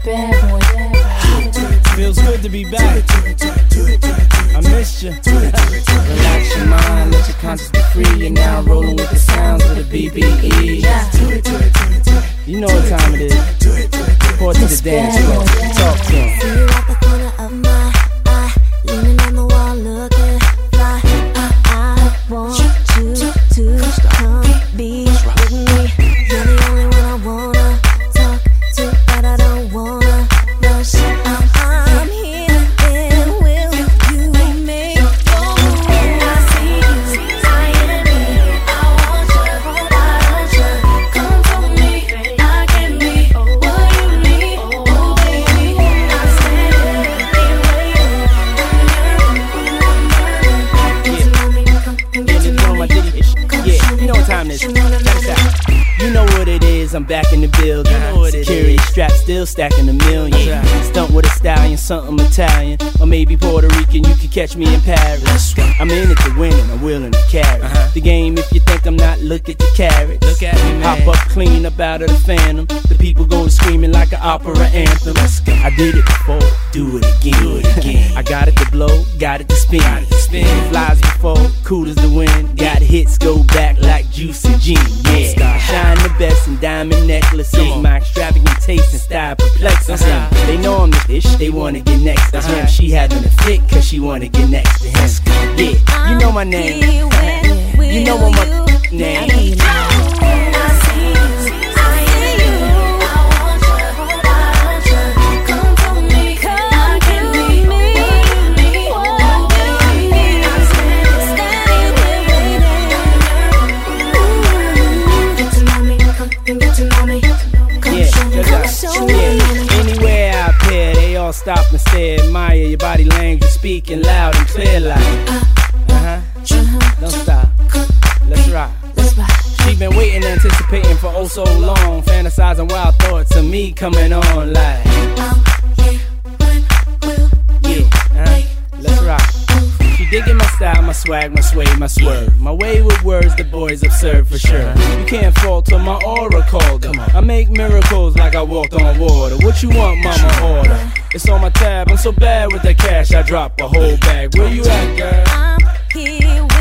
bad boy. Feels good to be back. I missed you. Relax your mind, let your conscience be free. You're now rolling with the sounds of the BBE. You know what time it is. Report to the dance floor. Talk to him. See you at the corner of my eye, leaning on the wall, looking fly. I want you to come be with me. You're the only one I wanna talk to, but I don't wanna rush. I'm here, and will you make your move? I see you, I am me. I want you, come for me. I can be what you need, oh baby. I'm standing waiting. Yeah, you know what time it is. Check this out. You know what it is, I'm back in the building. Security strap still stacking a million. Stunt with a stallion, something Italian. Or maybe Puerto Rican, you could catch me in Paris. I'm in it to win and I'm willing to carry the game. If you think I'm not, look at the carrots. Look at me, man. Hop up clean up out of the phantom. The people going screaming like an opera anthem. I did it before, do it again. I got it to blow, got it to spin. Flies before, cool as the wind. Got hits, go back like Juicy G. Yeah, shine the best in diamond necklaces. My extravagant taste and style perplexes them. They know I'm the ish, they wanna get next to him. She having a fit cause she wanna get next to him. Yeah, you know my name. You know what my name. Anywhere I appear, they all stop and stare. Admire your body language, speaking loud and clear like don't stop, let's rock. She been waiting, anticipating for oh so long, fantasizing wild thoughts of me coming on like let's rock. She digging my style, my swag, my sway, my swerve. My way with words, the boys observe for sure. You can't falter, my aura called her. I make miracles like I walked on water. What you want, mama, order? It's on my tab, I'm so bad with the cash, I drop a whole bag. Where you at, girl? I'm here.